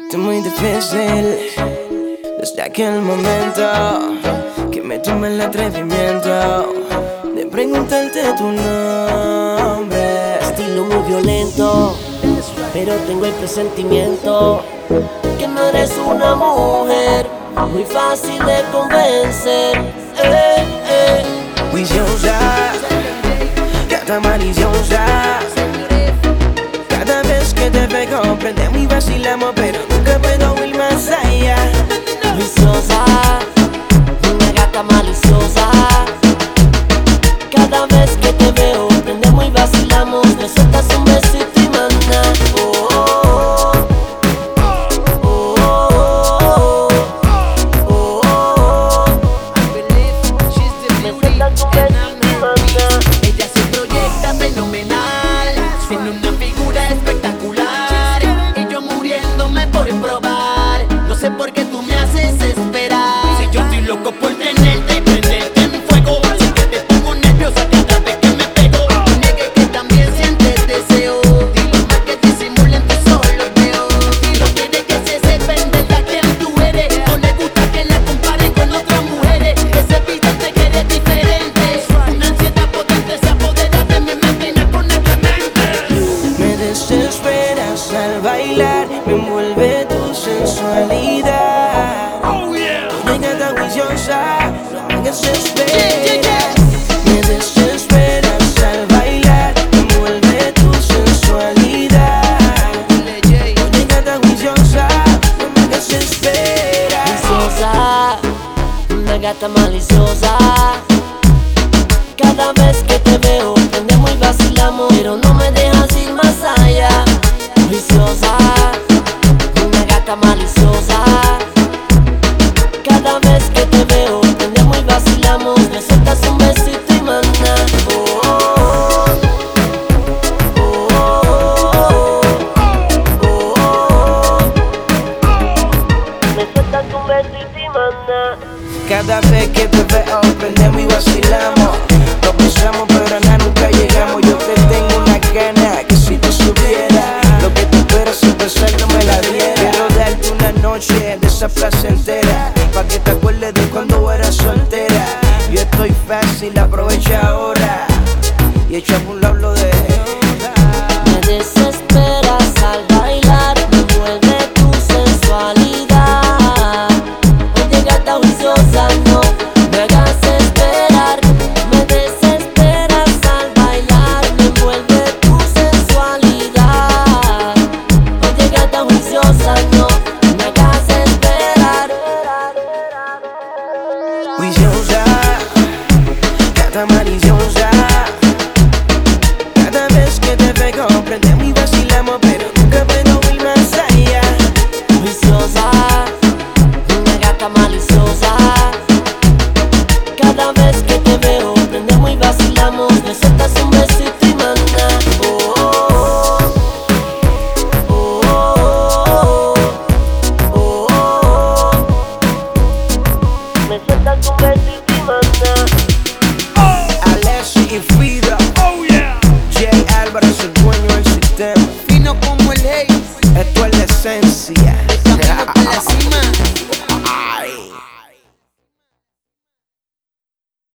Esto es muy difícil desde aquel momento que me tomé el atrevimiento de preguntarte tu nombre. Estilo muy violento, pero tengo el presentimiento que no eres una mujer muy fácil de convencer. Juiciosa, gata maliciosa. Cada vez que te veo prendemos y vacilamos, pero nunca puedo ir más allá. Viciosa, una gata maliciosa. Cada vez que te veo prendemos y vacilamos. Me sueltas un besito y manda. Ella se proyecta fenomenal, tiene una figura espectacular y yo muriéndome por probar. No sé por qué tú me haces esperar. Si yo estoy loco por tenerte y prenderte en fuego, siempre te pongo nerviosa cada vez que me pego. No niegues que también sientes deseo. Dilo más que disimulen tus ojos los veo. No quiere que se sepan de la que tú eres. No le gusta que la comparen con otras mujeres. Es evidente que eres diferente. Una ansiedad potente se apodera de mi mente y me pone clemente. Me desesperas al bailar, me envuelve tu sensualidad. Oh yeah. Oye, gata juiciosa, no me hagas esperar. Me desesperas al bailar, me envuelve tu sensualidad. Oye, gata juiciosa, no me hagas esperar. Viciosa, una gata maliciosa. Cada vez que te veo prendemos y vacilamos, pero no me dejas ir más allá. Viciosa, una gata maliciosa. Cada vez que te veo prendemos y vacilamos. Me sueltas un besito y manda. Me sueltas un besito y manda. Cada vez que te veo prendemos y vacilamos. Lo pensamos pero a nada nunca llegamos. Yo te tengo una gana que si tú supieras lo que tú esperas sin pensar no me la diera. Quiero darte una noche de esa placentera, pa' que te acuerdes de cuando eras soltera. Yo estoy fácil, aprovecha ahora y echa por un lado de. Me desesperas al bailar, me envuelve tu sensualidad. Oye, gata juiciosa, no me hagas esperar. Me desesperas al bailar, me envuelve tu sensualidad. Oye, gata juiciosa, no me hagas esperar. Juiciosa, gata maliciosa. Cada vez que te veo prendemos y vacilamos, pero